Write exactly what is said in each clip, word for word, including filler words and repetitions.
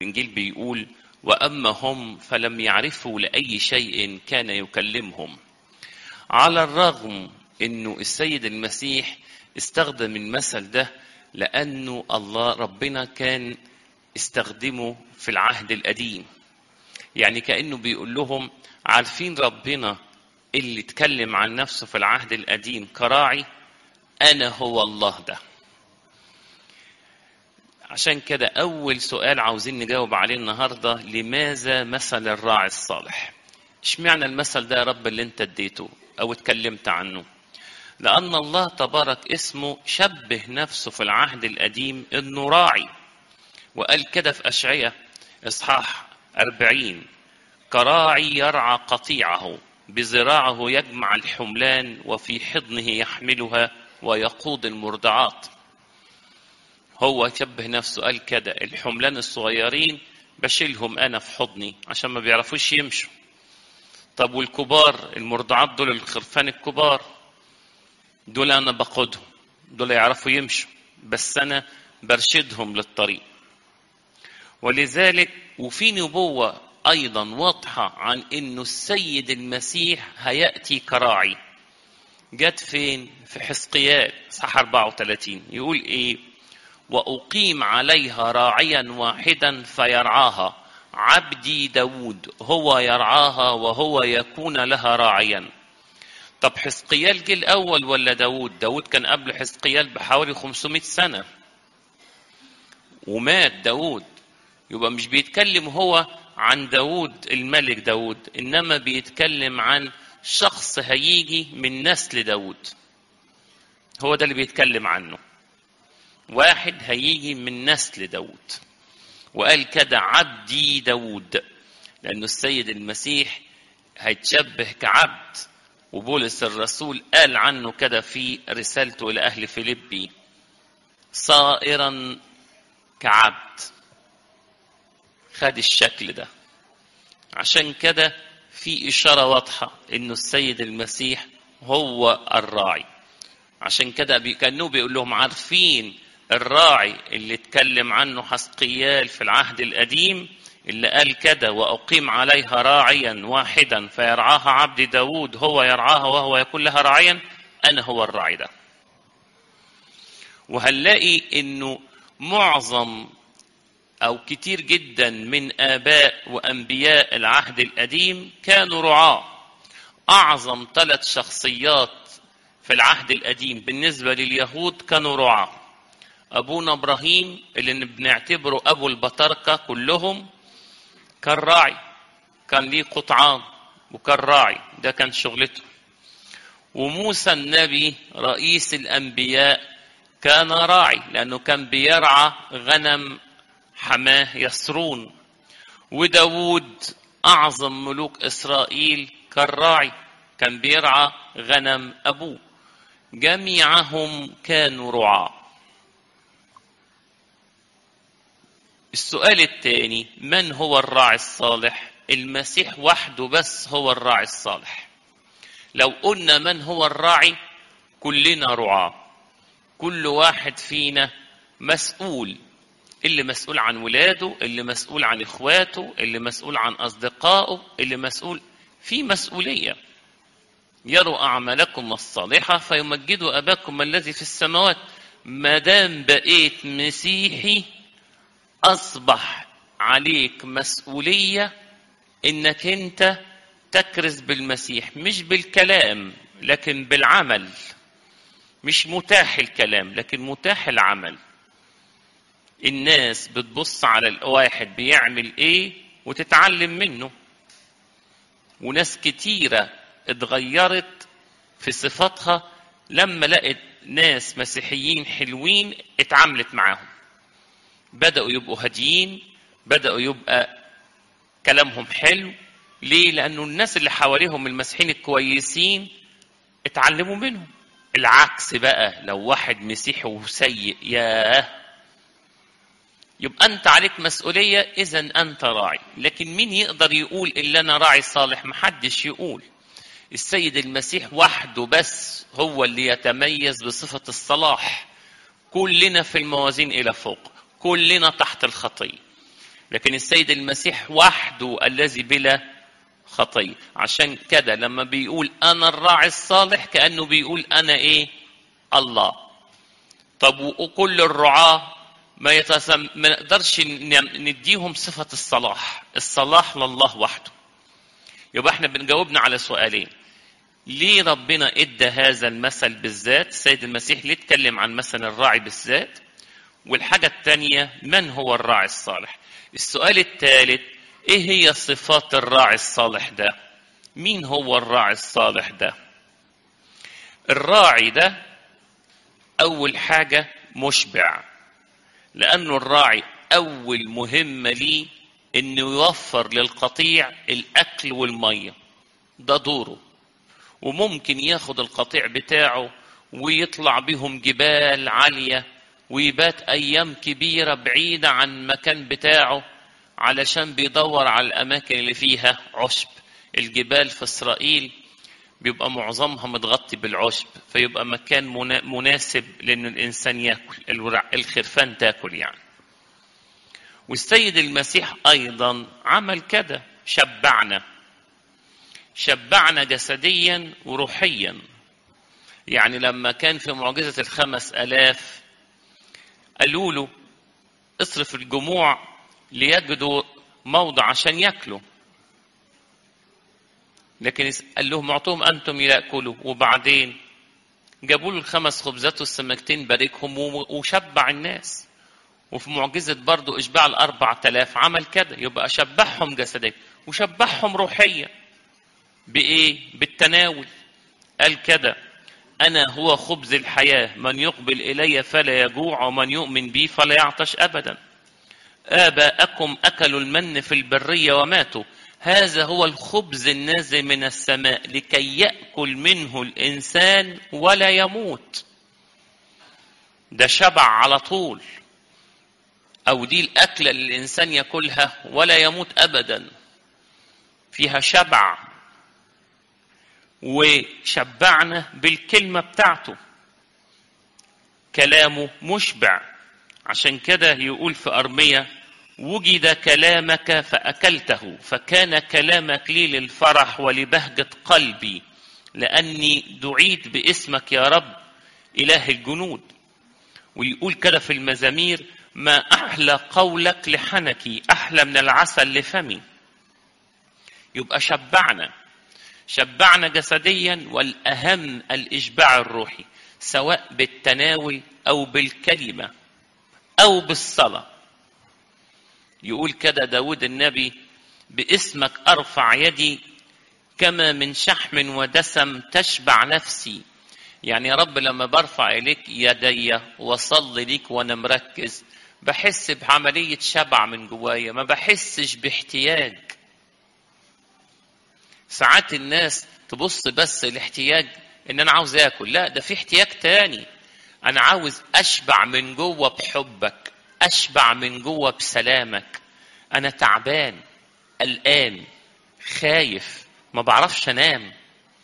الإنجيل بيقول وأما هم فلم يعرفوا لأي شيء كان يكلمهم. على الرغم أنه السيد المسيح استخدم المثل ده لأنه الله ربنا كان استخدمه في العهد القديم. يعني كأنه بيقول لهم عارفين ربنا اللي اتكلم عن نفسه في العهد القديم كراعي، أنا هو الله ده. عشان كده أول سؤال عاوزين نجاوب عليه النهاردة، لماذا مثل الراعي الصالح؟ اشمعنى المثل ده يا رب اللي انت اديته أو اتكلمت عنه؟ لأن الله تبارك اسمه شبه نفسه في العهد القديم إنه راعي، وقال كده في أشعياء إصحاح أربعين كراعي يرعى قطيعه، بذراعه يجمع الحملان وفي حضنه يحملها ويقود المرضعات. هو شبه نفسه قال كده الحملان الصغيرين بشيلهم أنا في حضني عشان ما بيعرفوش يمشوا. طب والكبار المرضعات دول الخرفان الكبار دول أنا بقودهم، دول يعرفوا يمشوا بس أنا برشدهم للطريق. ولذلك وفي نبوة أيضا واضحة عن إنه السيد المسيح هيأتي كراعي. جت فين؟ في حزقيال صح أربعة وثلاثين يقول إيه؟ وأقيم عليها راعيا واحدا فيرعاها، عبدي داود هو يرعاها وهو يكون لها راعيا. طب حزقيال جه الأول ولا داود؟ داود كان قبل حزقيال بحوالي خمسمائة سنة ومات داود. يبقى مش بيتكلم هو عن داود الملك داود، إنما بيتكلم عن شخص هيجي من نسل داود. هو ده اللي بيتكلم عنه، واحد هيجي من نسل داود. وقال كده عبدي داود، لأنه السيد المسيح هيتشبه كعبد. وبولس الرسول قال عنه كده في رسالته إلى أهل فيليبي صائرا كعبد، خد الشكل ده. عشان كده في إشارة واضحة إنه السيد المسيح هو الراعي. عشان كده كانوا بيقول لهم عارفين الراعي اللي اتكلم عنه حزقيال في العهد القديم اللي قال كده وأقيم عليها راعيا واحدا فيرعاها عبد داود هو يرعاها وهو يكون لها راعيا، أنا هو الراعي ده. وهنلاقي إنه معظم أو كتير جدا من آباء وأنبياء العهد القديم كانوا رعاة. أعظم ثلاث شخصيات في العهد القديم بالنسبة لليهود كانوا رعاة. أبونا إبراهيم اللي بنعتبره أبو البطاركة كلهم كان راعي، كان ليه قطعان وكان راعي، ده كان شغلته. وموسى النبي رئيس الأنبياء كان راعي لأنه كان بيرعى غنم حماه يسرون. وداود أعظم ملوك إسرائيل كان راعي، كان بيرعى غنم أبوه. جميعهم كانوا رعاة. السؤال الثاني، من هو الراعي الصالح؟ المسيح وحده بس هو الراعي الصالح. لو قلنا من هو الراعي كلنا رعاة، كل واحد فينا مسؤول، اللي مسؤول عن ولاده، اللي مسؤول عن اخواته، اللي مسؤول عن اصدقائه، اللي مسؤول في مسؤولية. يروا اعمالكم الصالحة فيمجدوا اباكم الذي في السماوات. ما دام بقيت مسيحي اصبح عليك مسؤولية انك انت تكرز بالمسيح، مش بالكلام لكن بالعمل. مش متاح الكلام لكن متاح العمل. الناس بتبص على الواحد بيعمل ايه وتتعلم منه. وناس كتيرة اتغيرت في صفاتها لما لقت ناس مسيحيين حلوين اتعاملت معاهم، بدأوا يبقوا هاديين، بدأوا يبقى كلامهم حلو. ليه؟ لأنه الناس اللي حواليهم المسيحيين الكويسين اتعلموا منهم. العكس بقى، لو واحد مسيحي وسيء ياه، يبقى أنت عليك مسؤولية، إذن أنت راعي. لكن مين يقدر يقول إلا أنا راعي صالح؟ محدش يقول. السيد المسيح وحده بس هو اللي يتميز بصفة الصلاح. كلنا في الموازين إلى فوق، كلنا تحت الخطية. لكن السيد المسيح وحده الذي بلا خطية. عشان كده لما بيقول أنا الراعي الصالح كأنه بيقول أنا إيه؟ الله. طب وكل الرعاة ما يتسم... ما نقدرش نديهم صفة الصلاح، الصلاح لله وحده. يبقى احنا بنجاوبنا على سؤالين: ليه ربنا ادى هذا المثل بالذات؟ السيد المسيح ليه اتكلم عن مثل الراعي بالذات؟ والحاجة الثانية: من هو الراعي الصالح؟ السؤال الثالث: ايه هي صفات الراعي الصالح ده؟ مين هو الراعي الصالح ده؟ الراعي ده اول حاجة مشبع، لانه الراعي اول مهمة ليه انه يوفر للقطيع الاكل والمية، ده دوره. وممكن ياخد القطيع بتاعه ويطلع بهم جبال عالية ويبات ايام كبيرة بعيدة عن المكان بتاعه علشان بيدور على الاماكن اللي فيها عشب. الجبال في اسرائيل بيبقى معظمها متغطي بالعشب، فيبقى مكان مناسب لان الانسان ياكل، الخرفان تاكل يعني. والسيد المسيح ايضا عمل كده، شبعنا شبعنا جسديا وروحيا. يعني لما كان في معجزة الخمس الاف قالوا له اصرف الجموع ليجدوا موضع عشان ياكلوا، لكن قال لهم اعطوهم انتم ياكلوا. وبعدين جابوا له الخمس خبزات والسمكتين، باركهم وشبع الناس. وفي معجزة برضو اشباع الاربع تلاف عمل كده، يبقى شبعهم جسديا وشبعهم روحيا. بايه؟ بالتناول. قال كده: انا هو خبز الحياة، من يقبل الي فلا يجوع ومن يؤمن بي فلا يعطش ابدا. آباءكم أكلوا المن في البرية وماتوا، هذا هو الخبز النازل من السماء لكي يأكل منه الإنسان ولا يموت. ده شبع على طول، أو دي الأكلة اللي الإنسان يأكلها ولا يموت أبدا، فيها شبع. وشبعنا بالكلمة بتاعته، كلامه مشبع. عشان كده يقول في أرمية: وجد كلامك فأكلته، فكان كلامك لي للفرح ولبهجة قلبي، لأني دعيت باسمك يا رب إله الجنود. ويقول كده في المزامير: ما أحلى قولك لحنكي، أحلى من العسل لفمي. يبقى شبعنا شبعنا جسديا، والأهم الإشباع الروحي، سواء بالتناول أو بالكلمة أو بالصلاة. يقول كده داود النبي: باسمك أرفع يدي، كما من شحم ودسم تشبع نفسي. يعني يا رب لما برفع إليك يدي وصلي ليك وأنا مركز، بحس بعملية شبع من جوايا، ما بحسش باحتياج. ساعات الناس تبص بس الاحتياج إن أنا عاوز أكل، لا، ده في احتياج تاني. أنا عاوز أشبع من جوه بحبك، أشبع من جوه بسلامك. أنا تعبان، قلقان، خايف، ما بعرفش أنام،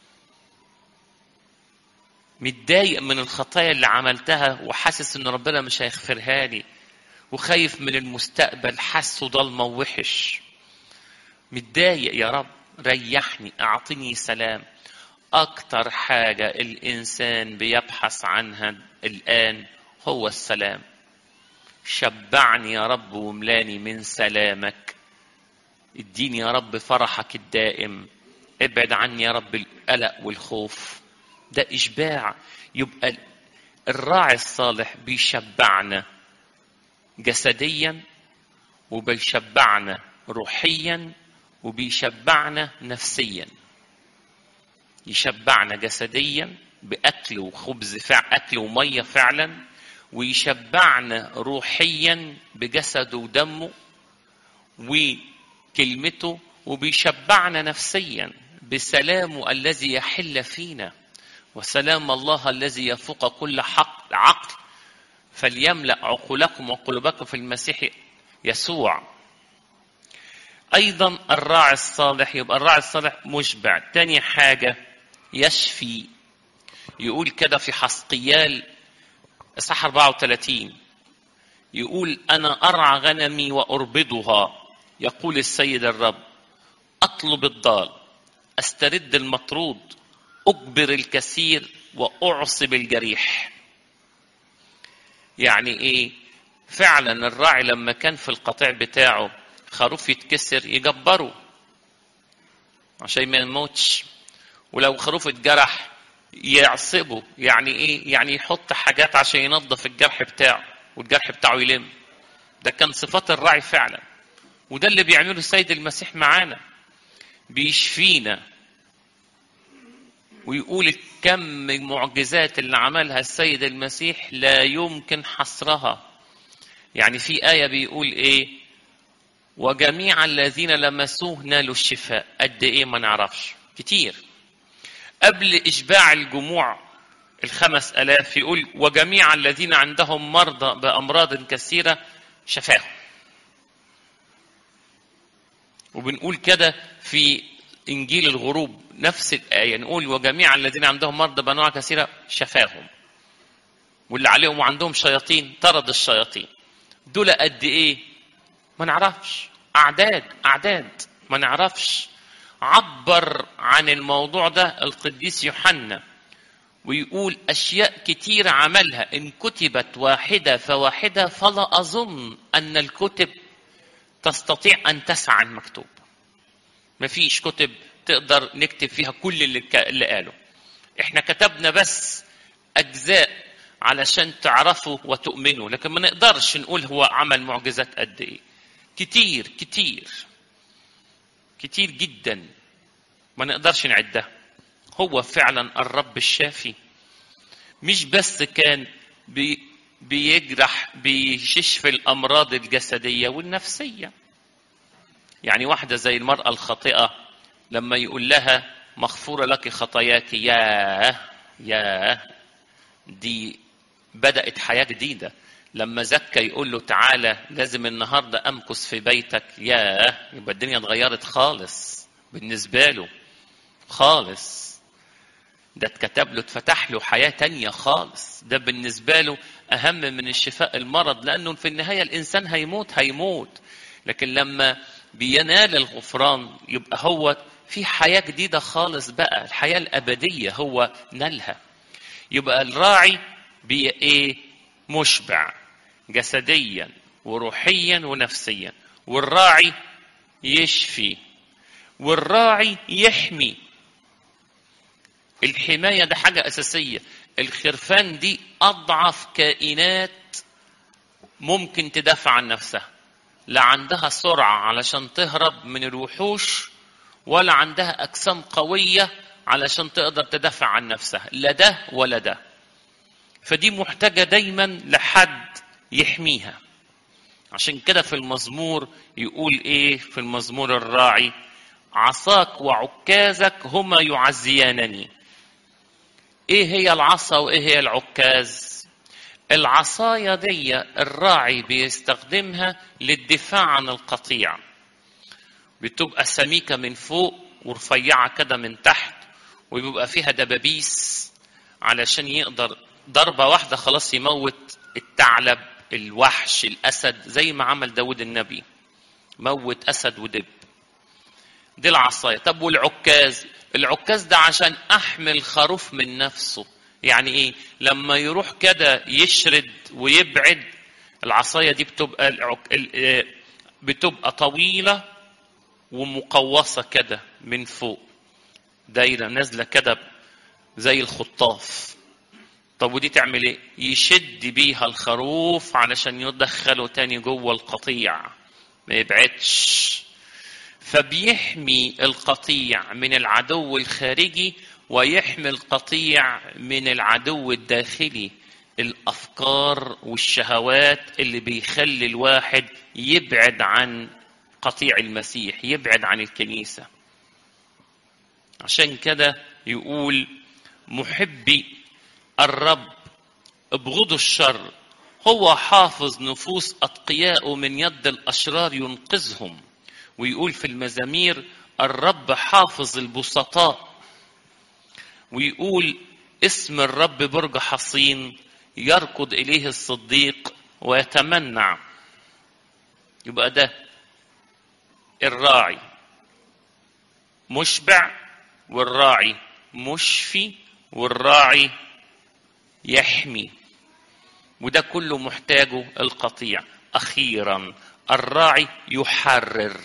متضايق من الخطايا اللي عملتها وحاسس إن ربنا مش هيغفرها لي، وخايف من المستقبل، حاسه ضلمة ووحش، متضايق. يا رب ريحني، أعطني سلام. أكتر حاجة الإنسان بيبحث عنها الآن هو السلام. شبعني يا رب وملاني من سلامك، اديني يا رب فرحك الدائم، ابعد عني يا رب القلق والخوف. ده إشباع. يبقى الراعي الصالح بيشبعنا جسديا، وبيشبعنا روحيا، وبيشبعنا نفسيا. يشبعنا جسديا بأكل وخبز فعلا، أكل ومية فعلا، ويشبعنا روحيا بجسده ودمه وكلمته، وبيشبعنا نفسيا بسلامه الذي يحل فينا. وسلام الله الذي يفوق كل حق عقل فليملأ عقولكم وقلوبكم في المسيح يسوع. أيضا الراعي الصالح، يبقى الراعي الصالح مشبع. تاني حاجة يشفي. يقول كده في حسقيال إصحاح أربعة وثلاثين، يقول: أنا أرعى غنمي وأربضها يقول السيد الرب: أطلب الضال، أسترد المطرود، أجبر الكثير وأعصب الجريح. يعني إيه؟ فعلا الراعي لما كان في القطيع بتاعه خروف يتكسر يجبره عشان ما يموتش، ولو خروف اتجرح يعصبه. يعني ايه؟ يعني يحط حاجات عشان ينظف الجرح بتاعه والجرح بتاعه يلم. ده كان صفات الراعي فعلا، وده اللي بيعمله السيد المسيح معانا، بيشفينا. ويقول كم من معجزات اللي عملها السيد المسيح لا يمكن حصرها. يعني في آية بيقول ايه؟ وجميع الذين لمسوه نالوا الشفاء. قد ايه ما نعرفش، كتير. قبل إشباع الجموع الخمس ألاف يقول: وجميع الذين عندهم مرضى بأمراض كثيرة شفاهم. وبنقول كده في إنجيل الغروب نفس الآية، نقول: وجميع الذين عندهم مرضى بأنواع كثيرة شفاهم. واللي عليهم وعندهم شياطين طرد الشياطين. دول قد إيه ما نعرفش، أعداد أعداد ما نعرفش. عبر عن الموضوع ده القديس يوحنا ويقول: أشياء كتير عملها إن كتبت واحدة فواحدة فلا أظن أن الكتب تستطيع أن تسعى المكتوب. مفيش كتب تقدر نكتب فيها كل اللي, اللي قاله. إحنا كتبنا بس أجزاء علشان تعرفوا وتؤمنوا، لكن ما نقدرش نقول هو عمل معجزات قد إيه. كتير كتير كتير جدا ما نقدرش نعدها. هو فعلا الرب الشافي، مش بس كان بي بيجرح بيشفي الأمراض الجسدية والنفسية. يعني واحدة زي المرأة الخاطئة لما يقول لها مغفورة لك خطاياك، ياه ياه، دي بدأت حياة جديدة. لما زكى يقول له تعالى لازم النهاردة أمكث في بيتك، ياه، يبقى الدنيا اتغيرت خالص بالنسبة له خالص. ده اتكتب له، اتفتح له حياة تانية خالص. ده بالنسبة له أهم من الشفاء المرض، لأنه في النهاية الإنسان هيموت هيموت، لكن لما بينال الغفران يبقى هو في حياة جديدة خالص بقى، الحياة الأبدية هو نالها. يبقى الراعي بي ايه؟ مشبع جسديا وروحيا ونفسيا، والراعي يشفي، والراعي يحمي. الحماية ده حاجة أساسية. الخرفان دي أضعف كائنات ممكن تدافع عن نفسها. لا عندها سرعة علشان تهرب من الوحوش، ولا عندها أجسام قوية علشان تقدر تدافع عن نفسها، لا ده ولا ده. فدي محتاجة دايما لحد يحميها. عشان كده في المزمور يقول ايه في المزمور الراعي: عصاك وعكازك هما يعزيانني. ايه هي العصا وايه هي العكاز؟ العصاية دي الراعي بيستخدمها للدفاع عن القطيع، بتبقى سميكة من فوق ورفيعة كده من تحت، ويبقى فيها دبابيس علشان يقدر ضربة واحدة خلاص يموت الثعلب الوحش الأسد، زي ما عمل داود النبي، موت أسد ودب. دي العصاية. طب والعكاز؟ العكاز ده عشان أحمل خروف من نفسه. يعني إيه؟ لما يروح كده يشرد ويبعد، العصاية دي بتبقى العك... بتبقى طويلة ومقوصة كده من فوق، دايرة نازلة كده زي الخطاف. طب ودي تعمل ايه؟ يشد بيها الخروف علشان يدخله تاني جوه القطيع ما يبعدش. فبيحمي القطيع من العدو الخارجي ويحمي القطيع من العدو الداخلي، الأفكار والشهوات اللي بيخلي الواحد يبعد عن قطيع المسيح، يبعد عن الكنيسة. عشان كده يقول: محبي الرب ابغضوا الشر، هو حافظ نفوس أتقياء من يد الأشرار ينقذهم. ويقول في المزامير: الرب حافظ البسطاء. ويقول: اسم الرب برج حصين يركض إليه الصديق ويتمنع. يبقى ده الراعي مشبع، والراعي مشفي، والراعي يحمي، وده كله محتاجه القطيع. أخيرا الراعي يحرر.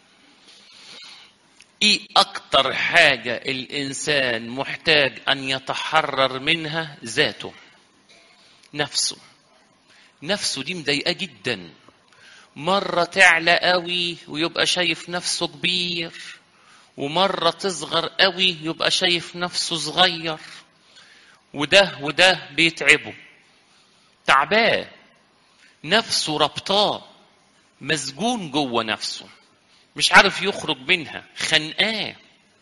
ايه اكتر حاجة الانسان محتاج ان يتحرر منها؟ ذاته، نفسه. نفسه دي مضايقاه جدا، مرة تعلى قوي ويبقى شايف نفسه كبير، ومرة تصغر قوي يبقى شايف نفسه صغير، وده وده بيتعبه، تعباه، نفسه ربطاه، مسجون جوه نفسه، مش عارف يخرج منها، خنقاه.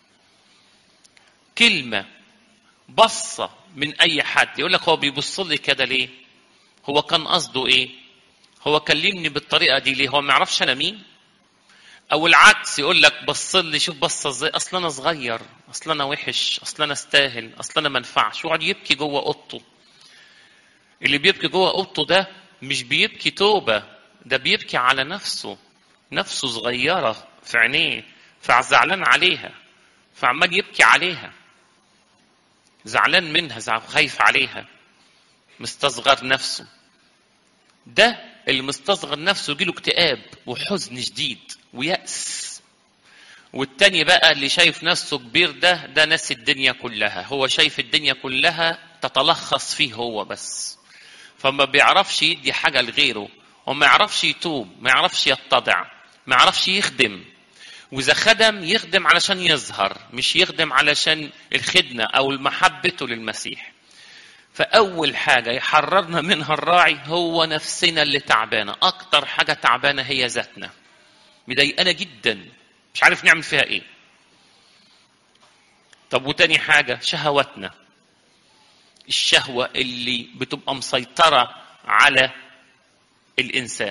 كلمة بصة من أي حد يقول لك هو بيبص لي كده ليه؟ هو كان قصده إيه؟ هو كلمني بالطريقة دي ليه؟ هو ما يعرفش أنا مين؟ أو العكس يقول لك بص لي، شوف بصة إزاي، أصل أنا صغير، أصل أنا وحش، أصل أنا استاهل، أصل أنا ما ينفعش، ويقعد يبكي جوه أوضته. اللي بيبكي جوه أوضته ده مش بيبكي توبة، ده بيبكي على نفسه، نفسه صغيرة في عينيه، فزعلان عليها، فعمال يبكي عليها، زعلان منها، خايف عليها، مستصغر نفسه. ده اللي مستصغر نفسه يجيله اكتئاب وحزن شديد ويأس. والتاني بقى اللي شايف نفسه كبير، ده ده ناس الدنيا كلها، هو شايف الدنيا كلها تتلخص فيه هو بس، فما بيعرفش يدي حاجة لغيره، وما يعرفش يتوب، ما يعرفش يتضع، ما يعرفش يخدم. وإذا خدم يخدم علشان يظهر، مش يخدم علشان الخدمة أو محبته للمسيح. فأول حاجة يحررنا منها الراعي هو نفسنا اللي تعبانة. أكتر حاجة تعبانة هي ذاتنا، مضايقانا جدا، مش عارف نعمل فيها إيه. طب وتاني حاجة شهواتنا، الشهوة اللي بتبقى مسيطرة على الإنسان،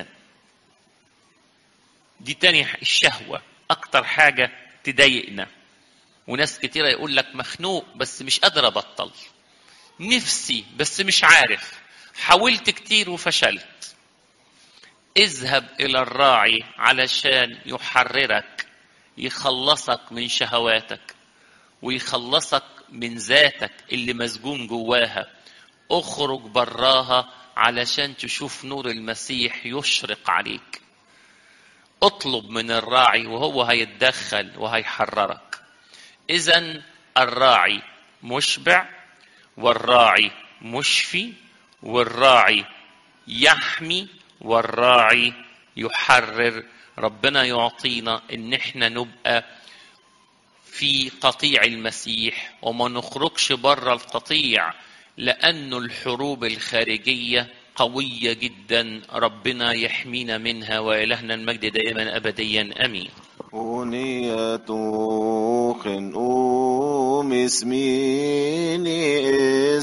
دي تاني الشهوة أكتر حاجة تضايقنا. وناس كتيرة يقول لك مخنوق بس مش قادر أبطل، نفسي بس مش عارف، حاولت كتير وفشلت. اذهب إلى الراعي علشان يحررك، يخلصك من شهواتك، ويخلصك من ذاتك اللي مسجون جواها. اخرج براها علشان تشوف نور المسيح يشرق عليك. اطلب من الراعي وهو هيتدخل وهيحررك. إذن الراعي مشبع، والراعي مشفي، والراعي يحمي، والراعي يحرر. ربنا يعطينا ان احنا نبقى في قطيع المسيح وما نخرجش بره القطيع، لأنه الحروب الخارجية قوية جدا، ربنا يحمينا منها، وإلهنا المجد دائما أبديا أمين. أغنية خنقوم اسميني